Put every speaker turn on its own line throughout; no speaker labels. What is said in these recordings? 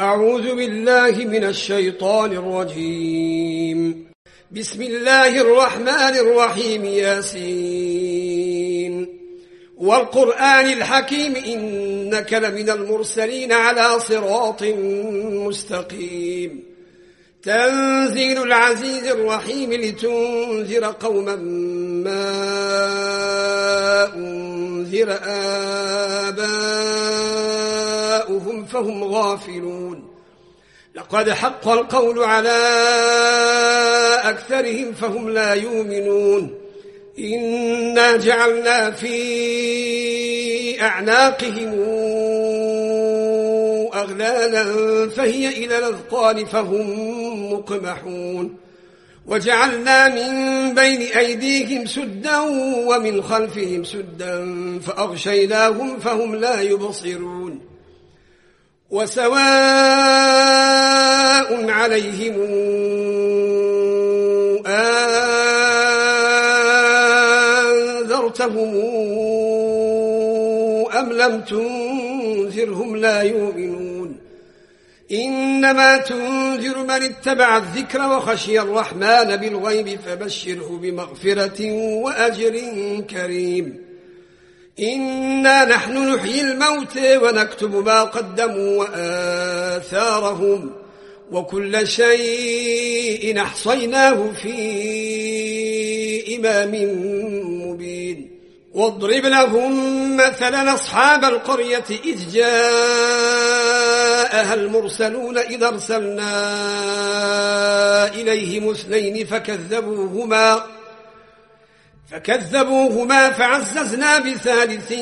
أعوذ بالله من الشيطان الرجيم. بسم الله الرحمن الرحيم. ياسين والقرآن الحكيم إنك لمن المرسلين على صراط مستقيم. تنزيل العزيز الرحيم لتنذر قوما ما أنذر آباؤهم فهم غافلون. لقد حق القول على أكثرهم فهم لا يؤمنون. إنا جعلنا في أعناقهم أغلالا فهي إلى الأذقان فهم مقمحون. وجعلنا من بين أيديهم سدا ومن خلفهم سدا فأغشيناهم فهم لا يبصرون. وسواء عليهم أنذرتهم أم لم تنذرهم لا يؤمنون. إنما تنذر من اتبع الذكر وخشي الرحمن بالغيب فبشره بمغفرة وأجر كريم. إنا نحن نحيي الموتى ونكتب ما قدموا وآثارهم وكل شيء أحصيناه في إمام مبين. واضرب لهم مثلا أصحاب القرية إذ جاءها المرسلون إذ أرسلنا إليهم اثنين فكذبوهما فعززنا بثالث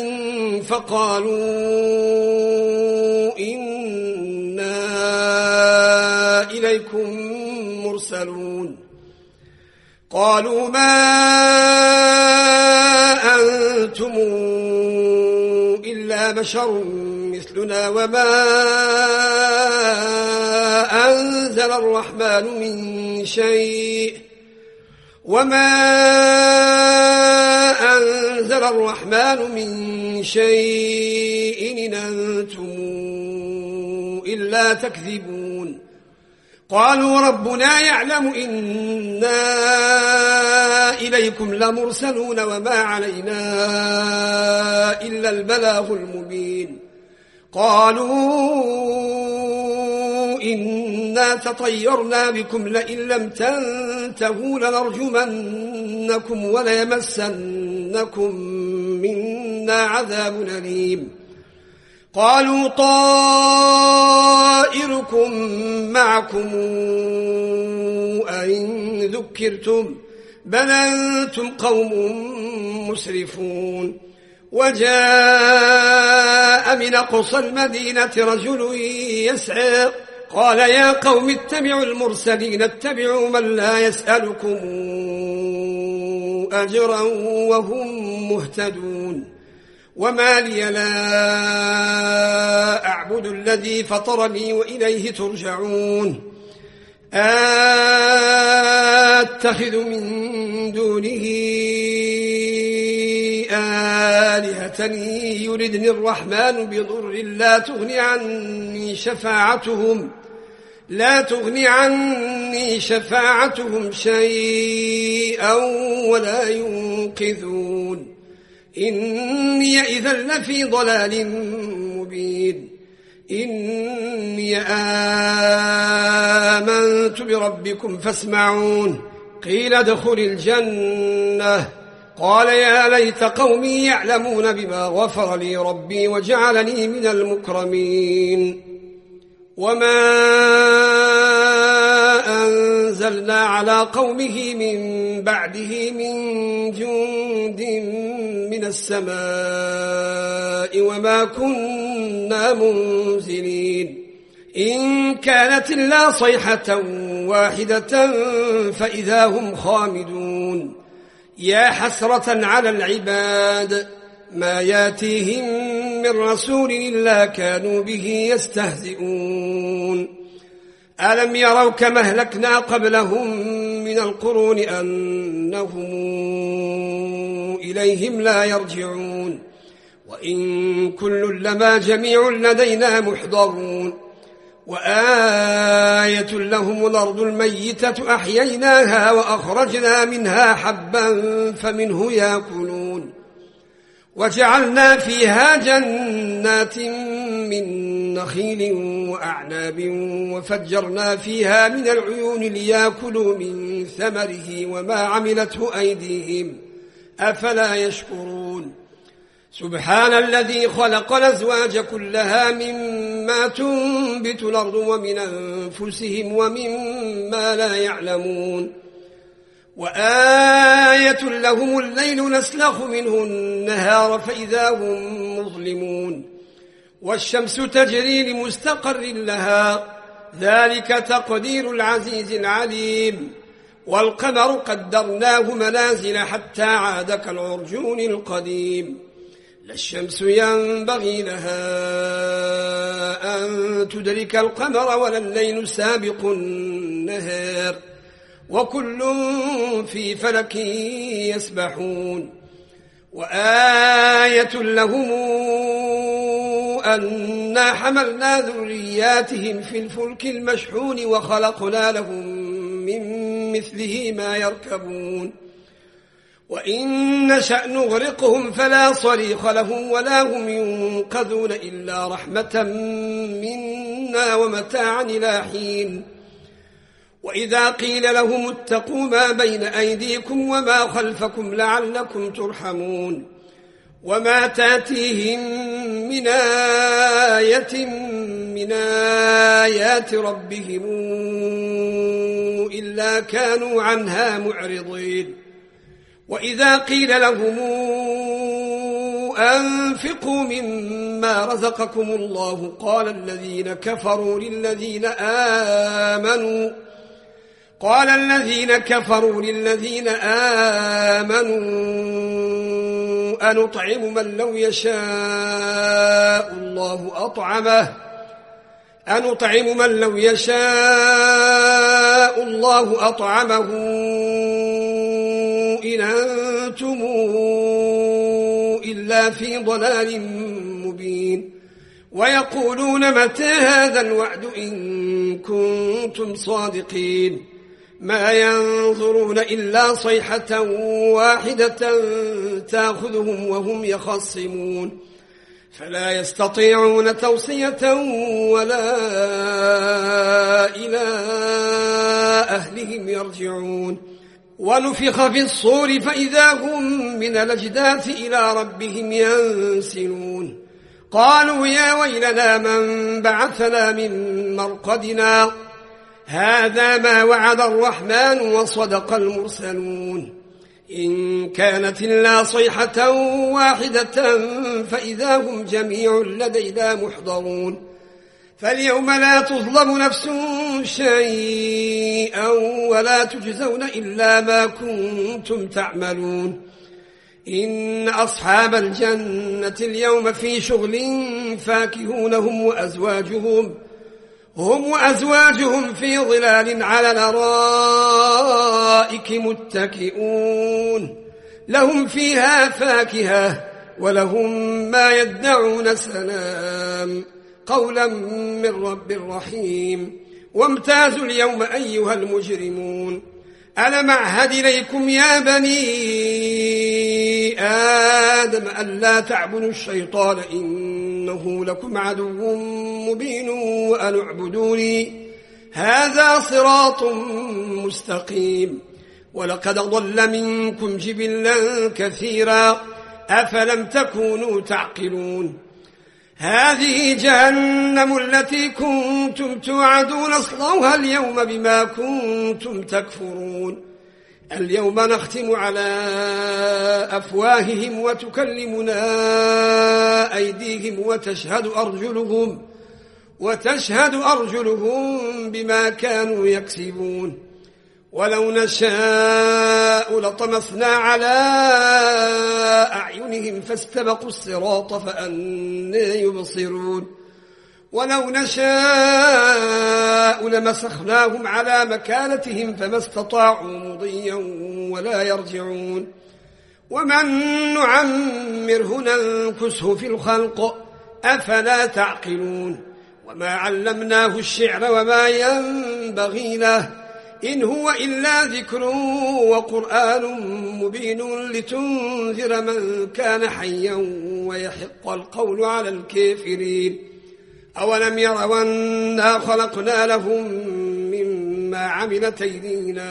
فقالوا إنا إليكم مرسلون. قالوا ما أنتم إلا بشر مثلنا وما أنزل الرحمن من شيء إن أنتم إلا تكذبون. قالوا ربنا يعلم إنا إليكم لمرسلون وما علينا إلا البلاغ المبين. قالوا إنا تطيرنا بكم لئن لم تنتهوا لنرجمنكم وليمسنكم منا عذاب أليم. قالوا طائركم معكم أئن ذكرتم بل أنتم قوم مسرفون. وجاء من أقصى المدينة رجل يسعى قال يا قوم اتبعوا المرسلين اتبعوا من لا يسألكم أجرا وهم مهتدون. وما لي لا أعبد الذي فطرني وإليه ترجعون. أتخذ من دونه آلهة يردني الرحمن بضر لا تغني عني شفاعتهم شيئا ولا ينقذون. إني إذا لفي ضلال مبين. إني آمنت بربكم فاسمعون. قيل ادخل الجنة. قال يا ليت قومي يعلمون بما غفر لي ربي وجعلني من المكرمين. وما أنزلنا على قومه من بعده من جند من السماء وما كنا منزلين. إن كانت إلا صيحة واحدة فإذا هم خامدون. يا حسرة على العباد ما ياتيهم من رسول إلا كانوا به يستهزئون. ألم يروا كما أهلكنا قبلهم من القرون أنهم إليهم لا يرجعون. وإن كل لما جميع لدينا محضرون وآية لهم الأرض الميتة أحييناها وأخرجنا منها حبا فمنه يأكلون وجعلنا فيها جنات من نخيل وأعناب وفجرنا فيها من العيون ليأكلوا من ثمره وما عملته أيديهم أفلا يشكرون سبحان الذي خلق الأزواج كلها مما تنبت الأرض ومن أنفسهم ومما لا يعلمون وآية لهم الليل نسلخ منه النهار فإذا هم مظلمون والشمس تجري لمستقر لها ذلك تقدير العزيز العليم والقمر قدرناه منازل حتى عاد كالعرجون القديم لا الشمس ينبغي لها أن تدرك القمر ولا الليل سابق النهار وكل في فلك يسبحون وآية لهم أنا حملنا ذرياتهم في الفلك المشحون وخلقنا لهم من مثله ما يركبون وإن نشأ نغرقهم فلا صريخ لهم ولا هم ينقذون إلا رحمة منا ومتاعا إلى حين وإذا قيل لهم اتقوا ما بين أيديكم وما خلفكم لعلكم ترحمون وما تاتيهم من آية من آيات ربهم إلا كانوا عنها معرضين وإذا قيل لهم أنفقوا مما رزقكم الله قال الذين كفروا للذين آمنوا أنطعم من لو يشاء الله أطعمه إن أنتم إلا في ضلال مبين ويقولون متى هذا الوعد إن كنتم صادقين ما ينظرون إلا صيحة واحدة تأخذهم وهم يخصمون فلا يستطيعون توصية ولا إلى أهلهم يرجعون ونفخ في الصور فإذا هم من الأجداث إلى ربهم ينسلون قالوا يا ويلنا من بعثنا من مرقدنا هذا ما وعد الرحمن وصدق المرسلون إن كانت إلا صيحة واحدة فإذا هم جميع لدينا محضرون فاليوم لا تظلم نفس شيئا ولا تجزون إلا ما كنتم تعملون إن أصحاب الجنة اليوم في شغل فاكهون هم وأزواجهم في ظلال على الأرائك متكئون لهم فيها فاكهة ولهم ما يدعون سلام قولا من رب رحيم وامتازوا اليوم أيها المجرمون ألم أعهد إليكم يا بني آدم ألا تعبدوا الشيطان إنه لكم عدو مبين وأن اعبدوني هذا صراط مستقيم ولقد ضل منكم جبلا كثيرا أفلم تكونوا تعقلون هذه جهنم التي كنتم توعدون اصلوها اليوم بما كنتم تكفرون اليوم نختم على أفواههم وتكلمنا أيديهم وتشهد أرجلهم بما كانوا يكسبون ولو نشاء لطمسنا على أعينهم فاستبقوا الصراط فأنى يبصرون ولو نشاء لمسخناهم على مكانتهم فما استطاعوا مضيا ولا يرجعون ومن نعمره ننكسه في الخلق أفلا تعقلون وما علمناه الشعر وما ينبغي له إن هو إلا ذكر وقرآن مبين لتنذر من كان حيا ويحق القول على الكافرين أولم يروا أنا خلقنا لهم مما عملت أيدينا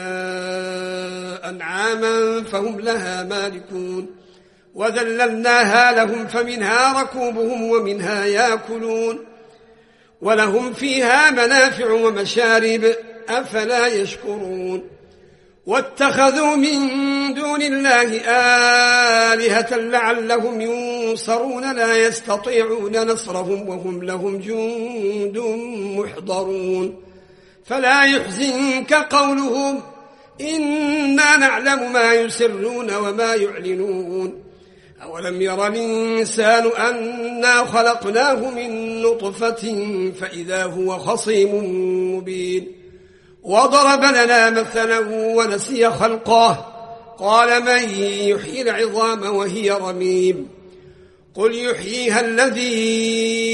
أنعاما فهم لها مالكون وذللناها لهم فمنها ركوبهم ومنها يأكلون ولهم فيها منافع ومشارب أفلا يشكرون واتخذوا من دون الله آلهة لعلهم ينصرون لا يستطيعون نصرهم وهم لهم جند محضرون فلا يحزنك قولهم إنا نعلم ما يسرون وما يعلنون أولم ير الإنسان أنا خلقناه من نطفة فإذا هو خصيم مبين وضرب لنا مثلا ونسي خلقه قال من يحيي العظام وهي رميم قل يحييها الذي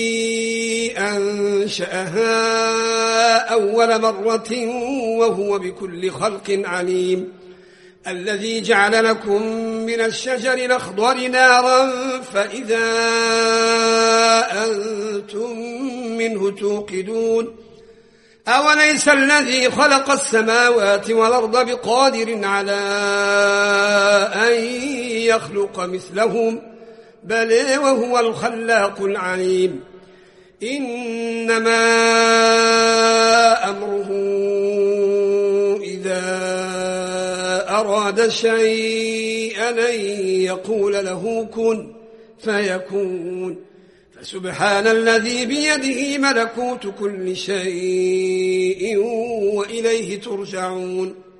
أنشأها أول مرة وهو بكل خلق عليم الذي جعل لكم من الشجر الأخضر نارا فإذا أنتم منه توقدون أوليس الذي خلق السماوات والأرض بقادر على أن يخلق مثلهم بل وهو الخلاق العليم إنما أمره إذا أراد شيئا أن يقول له كن فيكون فسبحان الذي بيده ملكوت كل شيء وإليه ترجعون